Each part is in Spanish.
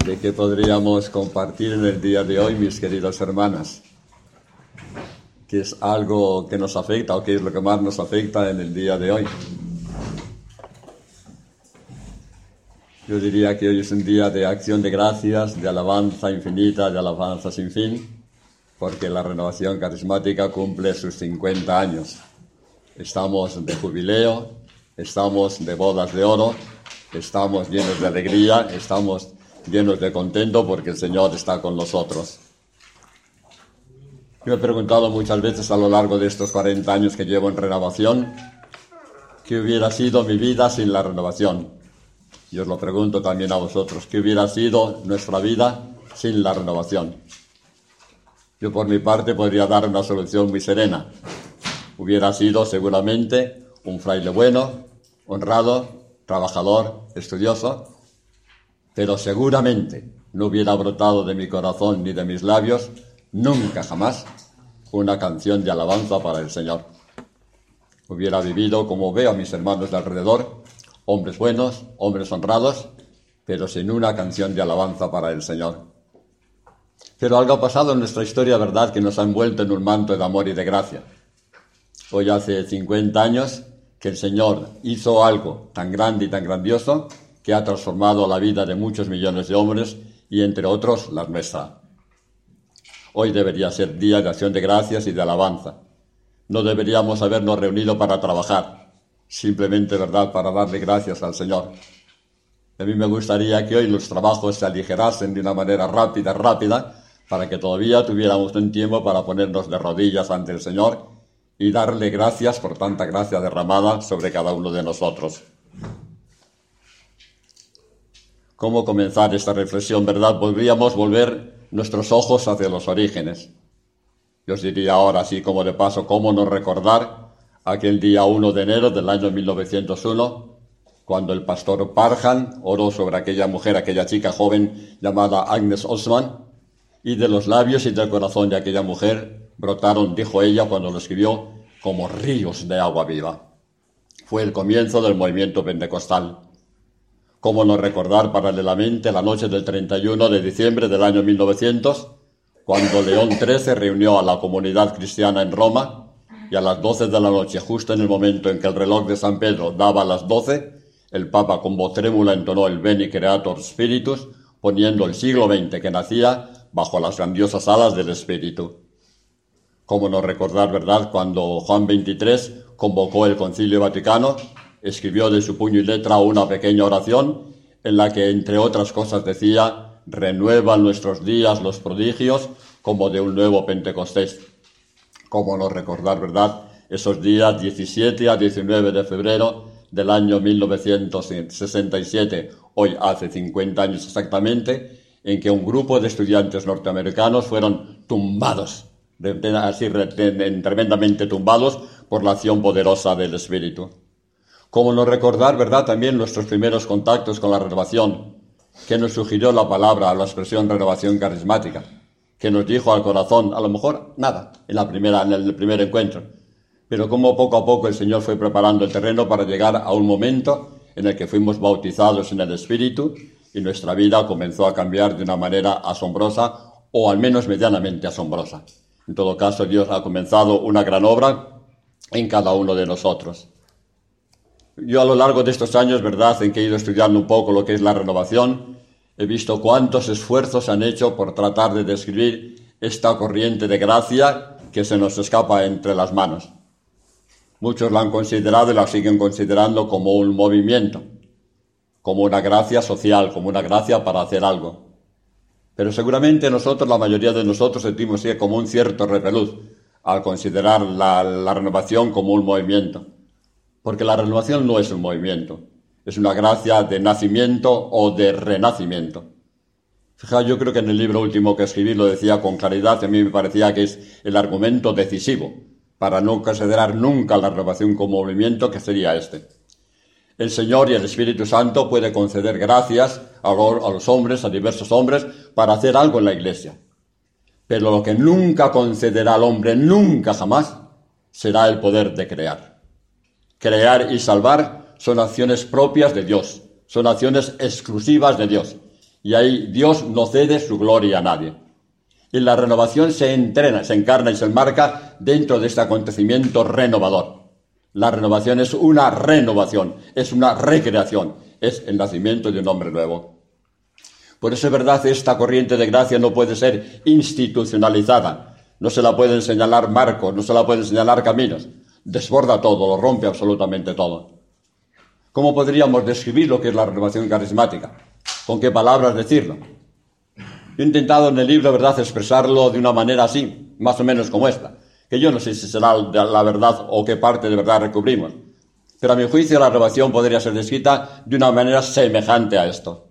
de qué podríamos compartir en el día de hoy, mis queridas hermanas, que es algo que nos afecta o que es lo que más nos afecta en el día de hoy. Yo diría que hoy es un día de acción de gracias, de alabanza infinita, de alabanza sin fin, porque la Renovación Carismática cumple sus 50 años. Estamos de jubileo, estamos de bodas de oro, estamos llenos de alegría, estamos llenos de contento porque el Señor está con nosotros. Yo me he preguntado muchas veces a lo largo de estos 40 años que llevo en Renovación, ¿qué hubiera sido mi vida sin la Renovación? Y os lo pregunto también a vosotros, ¿qué hubiera sido nuestra vida sin la Renovación? Yo por mi parte podría dar una solución muy serena. Hubiera sido seguramente un fraile bueno, honrado, trabajador, estudioso, pero seguramente no hubiera brotado de mi corazón ni de mis labios nunca jamás una canción de alabanza para el Señor. Hubiera vivido como veo a mis hermanos de alrededor, hombres buenos, hombres honrados, pero sin una canción de alabanza para el Señor. Pero algo ha pasado en nuestra historia, ¿verdad?, que nos ha envuelto en un manto de amor y de gracia. Hoy hace 50 años que el Señor hizo algo tan grande y tan grandioso que ha transformado la vida de muchos millones de hombres y, entre otros, la nuestra. Hoy debería ser día de acción de gracias y de alabanza. No deberíamos habernos reunido para trabajar, simplemente, ¿verdad?, para darle gracias al Señor. A mí me gustaría que hoy los trabajos se aligerasen de una manera rápida, para que todavía tuviéramos un tiempo para ponernos de rodillas ante el Señor y darle gracias por tanta gracia derramada sobre cada uno de nosotros. ¿Cómo comenzar esta reflexión, verdad? Podríamos volver nuestros ojos hacia los orígenes. Yo os diría ahora, así como de paso, cómo no recordar aquel día 1 de enero del año 1901, cuando el pastor Parham oró sobre aquella mujer, aquella chica joven llamada Agnes Osman, y de los labios y del corazón de aquella mujer brotaron, dijo ella cuando lo escribió, como ríos de agua viva. Fue el comienzo del movimiento pentecostal. ¿Cómo no recordar paralelamente la noche del 31 de diciembre del año 1900, cuando León XIII reunió a la comunidad cristiana en Roma, y a las 12 de la noche, justo en el momento en que el reloj de San Pedro daba las 12, el Papa con voz trémula entonó el Veni Creator Spiritus, poniendo el siglo XX que nacía bajo las grandiosas alas del Espíritu. ¿Cómo no recordar, verdad, cuando Juan XXIII convocó el Concilio Vaticano, escribió de su puño y letra una pequeña oración en la que, entre otras cosas, decía: renuevan nuestros días los prodigios como de un nuevo Pentecostés? ¿Cómo no recordar, verdad, esos días 17 a 19 de febrero del año 1967, hoy hace 50 años exactamente, en que un grupo de estudiantes norteamericanos fueron tumbados, tremendamente tumbados por la acción poderosa del Espíritu? ¿Cómo no recordar, verdad, también nuestros primeros contactos con la renovación, que nos sugirió la palabra, la expresión renovación carismática, que nos dijo al corazón, a lo mejor nada, en el primer encuentro, pero cómo poco a poco el Señor fue preparando el terreno para llegar a un momento en el que fuimos bautizados en el Espíritu y nuestra vida comenzó a cambiar de una manera asombrosa, o al menos medianamente asombrosa. En todo caso, Dios ha comenzado una gran obra en cada uno de nosotros. Yo a lo largo de estos años, verdad, en que he ido estudiando un poco lo que es la renovación, he visto cuántos esfuerzos se han hecho por tratar de describir esta corriente de gracia que se nos escapa entre las manos. Muchos la han considerado y la siguen considerando como un movimiento, como una gracia social, como una gracia para hacer algo. Pero seguramente nosotros, la mayoría de nosotros, sentimos como un cierto repelús al considerar la renovación como un movimiento. Porque la renovación no es un movimiento, es una gracia de nacimiento o de renacimiento. Fijaos, yo creo que en el libro último que escribí lo decía con claridad, y a mí me parecía que es el argumento decisivo para no considerar nunca la renovación como movimiento, que sería este. El Señor y el Espíritu Santo puede conceder gracias a los hombres, a diversos hombres, para hacer algo en la Iglesia. Pero lo que nunca concederá al hombre, nunca jamás, será el poder de crear. Crear y salvar son acciones propias de Dios, son acciones exclusivas de Dios. Y ahí Dios no cede su gloria a nadie. Y la renovación se entrena, se encarna y se enmarca dentro de este acontecimiento renovador. La renovación es una renovación, es una recreación, es el nacimiento de un hombre nuevo. Por eso es verdad, esta corriente de gracia no puede ser institucionalizada. No se la pueden señalar marcos, no se la pueden señalar caminos. Desborda todo, lo rompe absolutamente todo. ¿Cómo podríamos describir lo que es la renovación carismática? ¿Con qué palabras decirlo? Yo he intentado en el libro, ¿verdad?, expresarlo de una manera así, más o menos como esta, que yo no sé si será la verdad o qué parte de verdad recubrimos, pero a mi juicio la renovación podría ser descrita de una manera semejante a esto.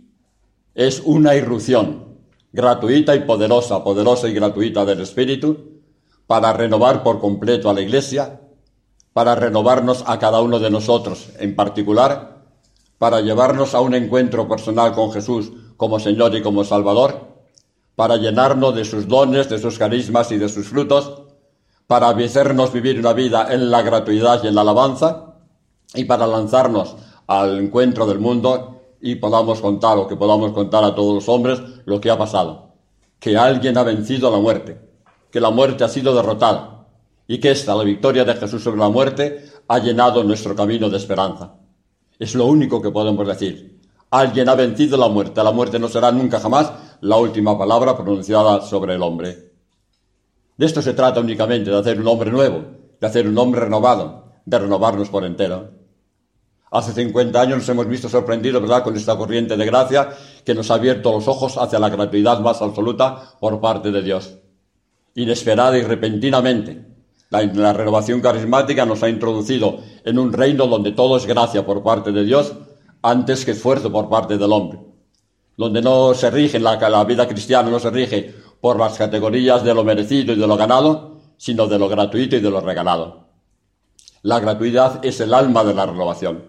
Es una irrupción gratuita y poderosa, poderosa y gratuita del Espíritu para renovar por completo a la Iglesia, para renovarnos a cada uno de nosotros en particular, para llevarnos a un encuentro personal con Jesús como Señor y como Salvador, para llenarnos de sus dones, de sus carismas y de sus frutos, para hacernos vivir una vida en la gratuidad y en la alabanza, y para lanzarnos al encuentro del mundo y podamos contar, o que podamos contar a todos los hombres lo que ha pasado, que alguien ha vencido la muerte, que la muerte ha sido derrotada, y que la victoria de Jesús sobre la muerte, ha llenado nuestro camino de esperanza. Es lo único que podemos decir. Alguien ha vencido la muerte no será nunca jamás la última palabra pronunciada sobre el hombre. De esto se trata únicamente, de hacer un hombre nuevo, de hacer un hombre renovado, de renovarnos por entero. Hace 50 años nos hemos visto sorprendidos, ¿verdad?, con esta corriente de gracia que nos ha abierto los ojos hacia la gratuidad más absoluta por parte de Dios. Inesperada y repentinamente, la renovación carismática nos ha introducido en un reino donde todo es gracia por parte de Dios antes que esfuerzo por parte del hombre, donde no se rige, la vida cristiana no se rige por las categorías de lo merecido y de lo ganado, sino de lo gratuito y de lo regalado. La gratuidad es el alma de la renovación.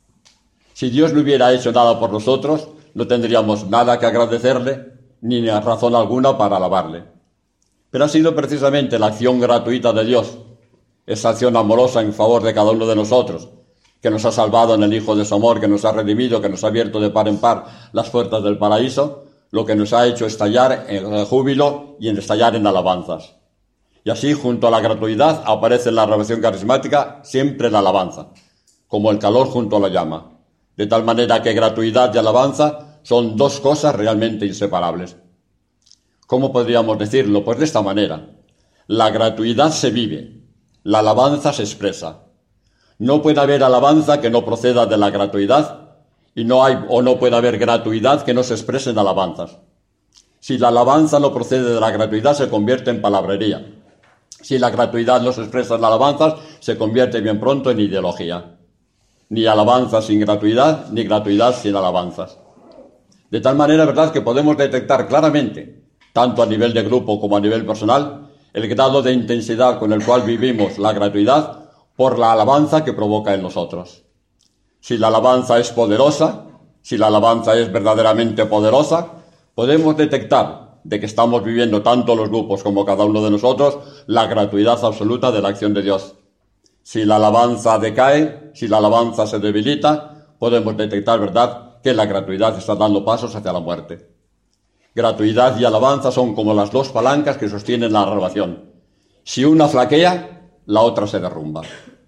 Si Dios no hubiera hecho nada por nosotros, no tendríamos nada que agradecerle, ni razón alguna para alabarle. Pero ha sido precisamente la acción gratuita de Dios, esa acción amorosa en favor de cada uno de nosotros, que nos ha salvado en el Hijo de su amor, que nos ha redimido, que nos ha abierto de par en par las puertas del paraíso, lo que nos ha hecho estallar en júbilo y en estallar en alabanzas. Y así, junto a la gratuidad, aparece en la renovación carismática siempre la alabanza, como el calor junto a la llama. De tal manera que gratuidad y alabanza son dos cosas realmente inseparables. ¿Cómo podríamos decirlo? Pues de esta manera. La gratuidad se vive, la alabanza se expresa. No puede haber alabanza que no proceda de la gratuidad y no puede haber gratuidad que no se exprese en alabanzas. Si la alabanza no procede de la gratuidad, se convierte en palabrería. Si la gratuidad no se expresa en alabanzas, se convierte bien pronto en ideología. Ni alabanza sin gratuidad, ni gratuidad sin alabanzas. De tal manera, ¿verdad?, que podemos detectar claramente, tanto a nivel de grupo como a nivel personal, el grado de intensidad con el cual vivimos la gratuidad por la alabanza que provoca en nosotros. Si la alabanza es poderosa, si la alabanza es verdaderamente poderosa, podemos detectar de que estamos viviendo tanto los grupos como cada uno de nosotros la gratuidad absoluta de la acción de Dios. Si la alabanza decae, si la alabanza se debilita, podemos detectar, ¿verdad?, que la gratuidad está dando pasos hacia la muerte. Gratuidad y alabanza son como las dos palancas que sostienen la renovación. Si una flaquea, la otra se derrumba.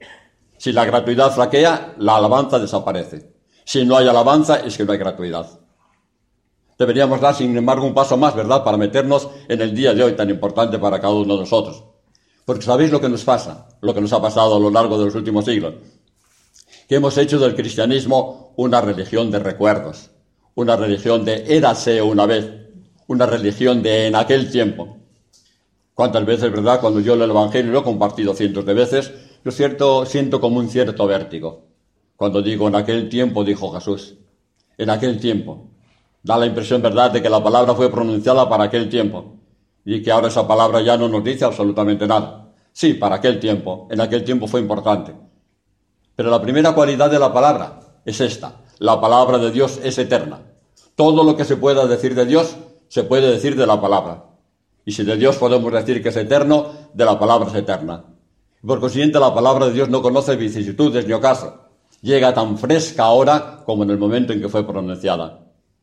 Si la gratuidad flaquea, la alabanza desaparece. Si no hay alabanza, es que no hay gratuidad. Deberíamos dar, sin embargo, un paso más, ¿verdad?, para meternos en el día de hoy tan importante para cada uno de nosotros. Porque ¿sabéis lo que nos pasa? Lo que nos ha pasado a lo largo de los últimos siglos. Que hemos hecho del cristianismo una religión de recuerdos, una religión de érase una vez, una religión de en aquel tiempo. ¿Cuántas veces, verdad, cuando yo leo el Evangelio, lo he compartido cientos de veces, yo siento como un cierto vértigo? Cuando digo en aquel tiempo, dijo Jesús, en aquel tiempo. Da la impresión, verdad, de que la palabra fue pronunciada para aquel tiempo y que ahora esa palabra ya no nos dice absolutamente nada. Sí, para aquel tiempo, en aquel tiempo fue importante. Pero la primera cualidad de la palabra es esta: la palabra de Dios es eterna. Todo lo que se pueda decir de Dios, se puede decir de la palabra. Y si de Dios podemos decir que es eterno, de la palabra es eterna. Por consiguiente, la palabra de Dios no conoce vicisitudes ni ocaso. Llega tan fresca ahora como en el momento en que fue pronunciada.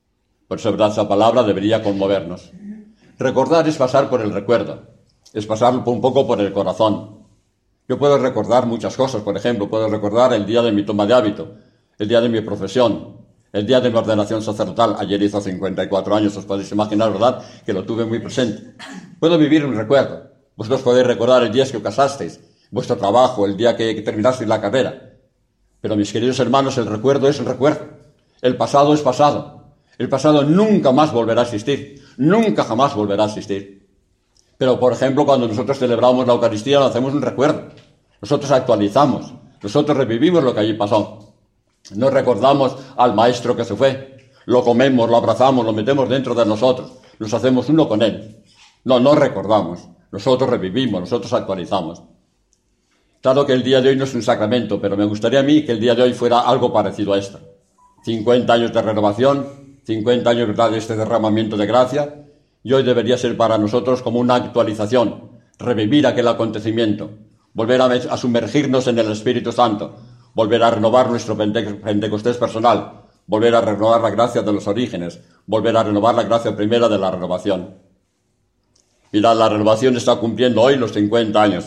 Por eso, verdad, esa palabra debería conmovernos. Recordar es pasar por el recuerdo, es pasar un poco por el corazón. Yo puedo recordar muchas cosas, por ejemplo, puedo recordar el día de mi toma de hábito, el día de mi profesión, el día de mi ordenación sacerdotal. Ayer hizo 54 años, os podéis imaginar, ¿verdad?, que lo tuve muy presente. Puedo vivir un recuerdo. Vosotros podéis recordar el día que os casasteis, vuestro trabajo, el día que terminasteis la carrera. Pero, mis queridos hermanos, el recuerdo es el recuerdo. El pasado es pasado. El pasado nunca más volverá a existir. Nunca jamás volverá a existir. Pero, por ejemplo, cuando nosotros celebramos la Eucaristía, lo hacemos un recuerdo. Nosotros actualizamos. Nosotros revivimos lo que allí pasó. Nos recordamos al Maestro que se fue. Lo comemos, lo abrazamos, lo metemos dentro de nosotros. Nos hacemos uno con Él. No recordamos. Nosotros revivimos, nosotros actualizamos. Claro que el día de hoy no es un sacramento, pero me gustaría a mí que el día de hoy fuera algo parecido a esto. 50 años de renovación, 50 años, ¿verdad?, de este derramamiento de gracia, y hoy debería ser para nosotros como una actualización, revivir aquel acontecimiento, volver a sumergirnos en el Espíritu Santo, volver a renovar nuestro Pentecostés personal, volver a renovar la gracia de los orígenes, volver a renovar la gracia primera de la renovación. Mirad, la renovación está cumpliendo hoy los 50 años.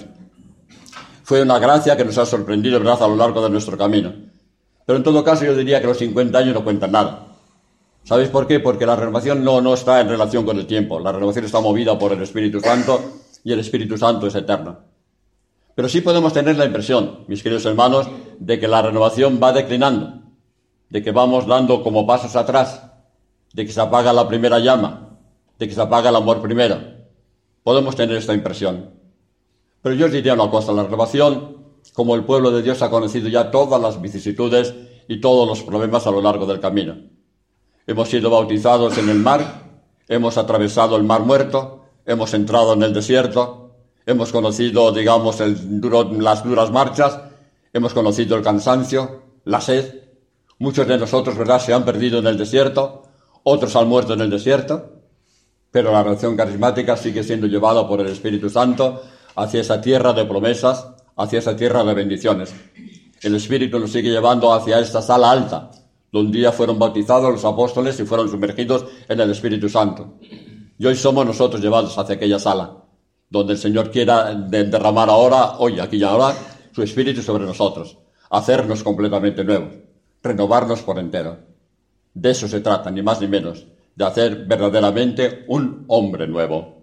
Fue una gracia que nos ha sorprendido, ¿verdad?, a lo largo de nuestro camino. Pero en todo caso yo diría que los 50 años no cuentan nada. ¿Sabéis por qué? Porque la renovación no está en relación con el tiempo. La renovación está movida por el Espíritu Santo y el Espíritu Santo es eterno. Pero sí podemos tener la impresión, mis queridos hermanos, de que la renovación va declinando, de que vamos dando como pasos atrás, de que se apaga la primera llama, de que se apaga el amor primero. Podemos tener esta impresión. Pero yo os diría una cosa, la renovación, como el pueblo de Dios ha conocido ya todas las vicisitudes y todos los problemas a lo largo del camino. Hemos sido bautizados en el mar, hemos atravesado el mar muerto, hemos entrado en el desierto, hemos conocido, digamos, las duras marchas, hemos conocido el cansancio, la sed. Muchos de nosotros, ¿verdad?, se han perdido en el desierto, otros han muerto en el desierto, pero la renovación carismática sigue siendo llevada por el Espíritu Santo hacia esa tierra de promesas, hacia esa tierra de bendiciones. El Espíritu nos sigue llevando hacia esta sala alta, donde un día fueron bautizados los apóstoles y fueron sumergidos en el Espíritu Santo. Y hoy somos nosotros llevados hacia aquella sala, donde el Señor quiera derramar ahora, hoy, aquí y ahora, su Espíritu sobre nosotros, hacernos completamente nuevos, renovarnos por entero. De eso se trata, ni más ni menos, de hacer verdaderamente un hombre nuevo.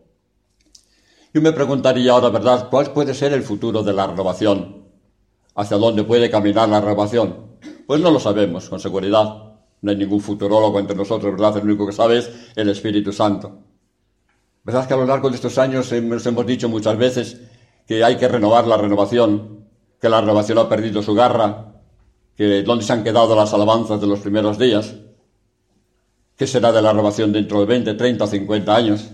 Yo me preguntaría ahora, ¿verdad?, ¿cuál puede ser el futuro de la renovación? ¿Hacia dónde puede caminar la renovación? Pues no lo sabemos, con seguridad. No hay ningún futurólogo entre nosotros, ¿verdad? El único que sabe es el Espíritu Santo. ¿Verdad que a lo largo de estos años hemos dicho muchas veces que hay que renovar la renovación, que la renovación ha perdido su garra, que dónde se han quedado las alabanzas de los primeros días? ¿Qué será de la renovación dentro de 20, 30, 50 años?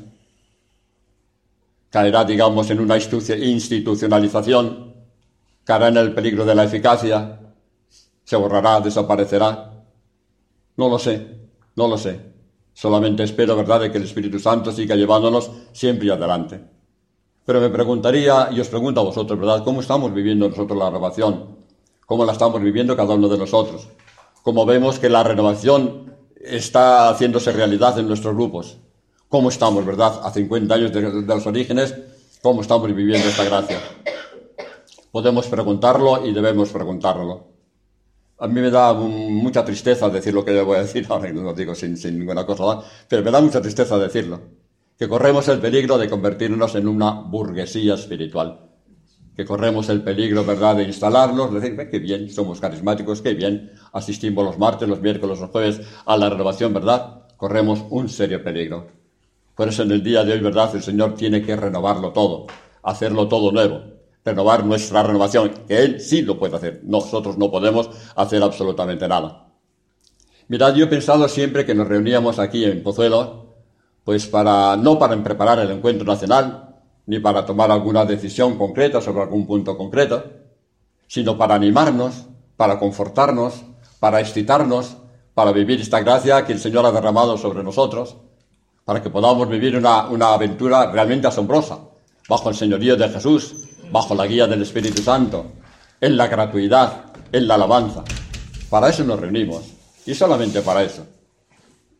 Caerá, digamos, en una institucionalización, caerá en el peligro de la eficacia, se borrará, desaparecerá. No lo sé. Solamente espero, ¿verdad?, de que el Espíritu Santo siga llevándonos siempre adelante. Pero me preguntaría, y os pregunto a vosotros, ¿verdad?, ¿cómo estamos viviendo nosotros la renovación? ¿Cómo la estamos viviendo cada uno de nosotros? ¿Cómo vemos que la renovación está haciéndose realidad en nuestros grupos? ¿Cómo estamos, verdad, a 50 años de los orígenes? ¿Cómo estamos viviendo esta gracia? Podemos preguntarlo y debemos preguntarlo. A mí me da mucha tristeza decir lo que yo voy a decir, ahora no lo digo sin ninguna cosa, ¿verdad?, pero me da mucha tristeza decirlo, que corremos el peligro de convertirnos en una burguesía espiritual, que corremos el peligro, ¿verdad?, de instalarnos, de decir, qué bien, somos carismáticos, qué bien, asistimos los martes, los miércoles, los jueves a la renovación, ¿verdad? Corremos un serio peligro. Por eso en el día de hoy, ¿verdad?, el Señor tiene que renovarlo todo, hacerlo todo nuevo, renovar nuestra renovación, que Él sí lo puede hacer. Nosotros no podemos hacer absolutamente nada. Mirad, yo he pensado siempre que nos reuníamos aquí en Pozuelo, pues no para preparar el encuentro nacional, ni para tomar alguna decisión concreta sobre algún punto concreto, sino para animarnos, para confortarnos, para excitarnos, para vivir esta gracia que el Señor ha derramado sobre nosotros, para que podamos vivir una aventura realmente asombrosa, bajo el señorío de Jesús, bajo la guía del Espíritu Santo, en la gratuidad, en la alabanza. Para eso nos reunimos, y solamente para eso.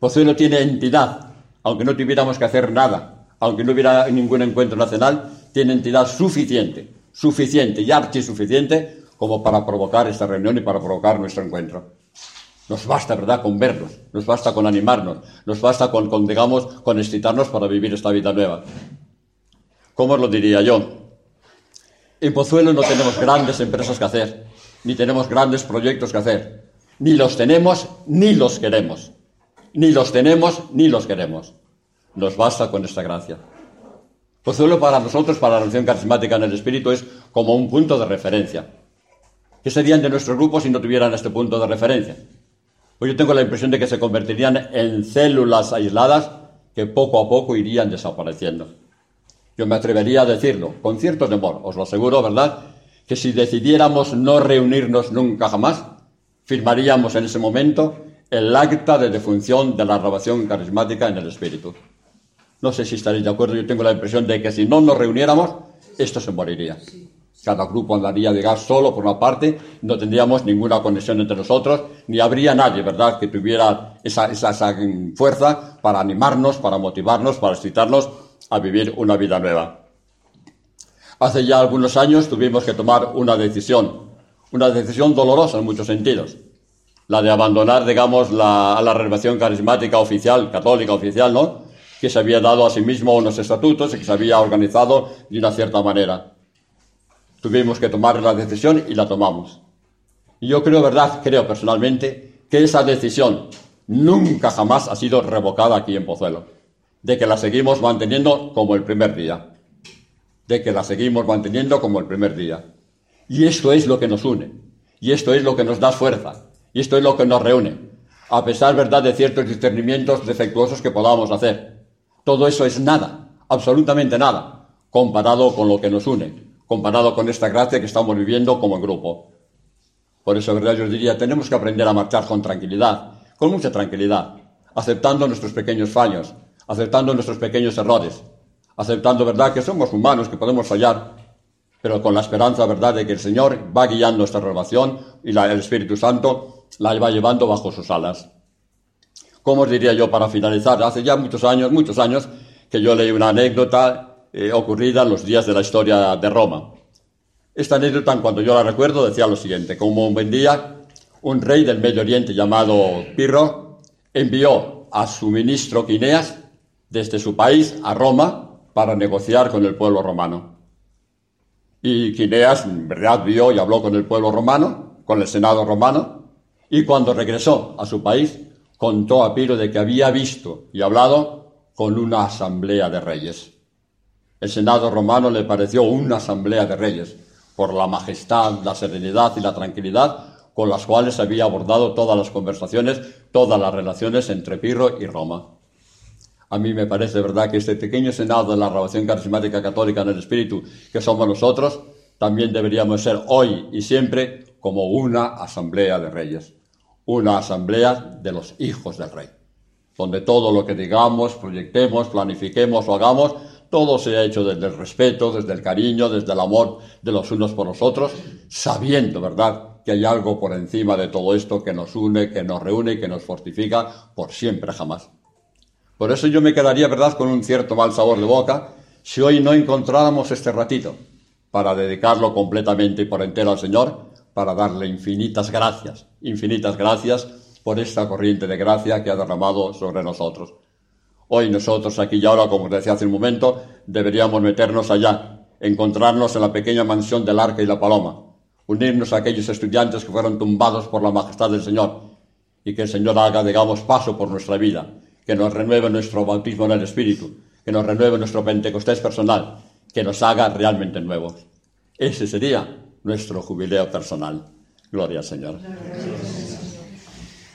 Pozuelo tiene entidad, aunque no tuviéramos que hacer nada, aunque no hubiera ningún encuentro nacional, tiene entidad suficiente y archisuficiente como para provocar esta reunión y para provocar nuestro encuentro. Nos basta, ¿verdad?, con vernos, nos basta con animarnos, nos basta con excitarnos para vivir esta vida nueva. ¿Cómo os lo diría yo? En Pozuelo no tenemos grandes empresas que hacer, ni tenemos grandes proyectos que hacer. Ni los tenemos, ni los queremos. Ni los tenemos, ni los queremos. Nos basta con esta gracia. Pozuelo para nosotros, para la Revolución Carismática en el Espíritu, es como un punto de referencia. ¿Qué serían de nuestros grupos si no tuvieran este punto de referencia? Pues yo tengo la impresión de que se convertirían en células aisladas que poco a poco irían desapareciendo. Yo me atrevería a decirlo, con cierto temor, os lo aseguro, ¿verdad?, que si decidiéramos no reunirnos nunca jamás, firmaríamos en ese momento el acta de defunción de la Renovación Carismática en el Espíritu. No sé si estaréis de acuerdo, yo tengo la impresión de que si no nos reuniéramos, esto se moriría. Cada grupo andaría, digamos, solo por una parte, no tendríamos ninguna conexión entre nosotros, ni habría nadie, ¿verdad?, que tuviera esa fuerza para animarnos, para motivarnos, para excitarnos a vivir una vida nueva. Hace ya algunos años tuvimos que tomar una decisión dolorosa en muchos sentidos, la de abandonar, digamos, a la renovación carismática oficial, católica oficial, ¿no?, que se había dado a sí mismo unos estatutos y que se había organizado de una cierta manera. Tuvimos que tomar la decisión y la tomamos. Y yo creo personalmente, que esa decisión nunca jamás ha sido revocada aquí en Pozuelo, de que la seguimos manteniendo como el primer día. Y esto es lo que nos une, y esto es lo que nos da fuerza, y esto es lo que nos reúne, a pesar, ¿verdad?, de ciertos discernimientos defectuosos que podamos hacer. Todo eso es nada, absolutamente nada, comparado con lo que nos une, comparado con esta gracia que estamos viviendo como grupo. Por eso, ¿verdad?, yo os diría, tenemos que aprender a marchar con tranquilidad, con mucha tranquilidad, aceptando nuestros pequeños fallos, aceptando nuestros pequeños errores, aceptando, ¿verdad?, que somos humanos, que podemos fallar, pero con la esperanza, ¿verdad?, de que el Señor va guiando nuestra renovación y el Espíritu Santo la va llevando bajo sus alas. ¿Cómo os diría yo para finalizar? Hace ya muchos años, que yo leí una anécdota ocurrida en los días de la historia de Roma. Esta anécdota, en cuanto yo la recuerdo, decía lo siguiente: como un buen día, un rey del Medio Oriente llamado Pirro envió a su ministro Quineas desde su país a Roma para negociar con el pueblo romano. Y Quineas, en verdad, vio y habló con el pueblo romano, con el Senado romano, y cuando regresó a su país, contó a Pirro de que había visto y hablado con una asamblea de reyes. El Senado romano le pareció una asamblea de reyes, por la majestad, la serenidad y la tranquilidad con las cuales había abordado todas las conversaciones, todas las relaciones entre Pirro y Roma. A mí me parece, ¿verdad?, que este pequeño Senado de la Renovación Carismática Católica en el Espíritu, que somos nosotros, también deberíamos ser hoy y siempre como una asamblea de reyes, una asamblea de los hijos del rey, donde todo lo que digamos, proyectemos, planifiquemos o hagamos, todo sea hecho desde el respeto, desde el cariño, desde el amor de los unos por los otros, sabiendo, ¿verdad?, que hay algo por encima de todo esto que nos une, que nos reúne y que nos fortifica por siempre jamás. Por eso yo me quedaría, ¿verdad?, con un cierto mal sabor de boca si hoy no encontráramos este ratito para dedicarlo completamente y por entero al Señor, para darle infinitas gracias por esta corriente de gracia que ha derramado sobre nosotros. Hoy nosotros, aquí y ahora, como os decía hace un momento, deberíamos meternos allá, encontrarnos en la pequeña mansión del Arca y la Paloma, unirnos a aquellos estudiantes que fueron tumbados por la majestad del Señor, y que el Señor haga, digamos, paso por nuestra vida, que nos renueve nuestro bautismo en el Espíritu, que nos renueve nuestro Pentecostés personal, que nos haga realmente nuevos. Ese sería nuestro jubileo personal. Gloria al Señor.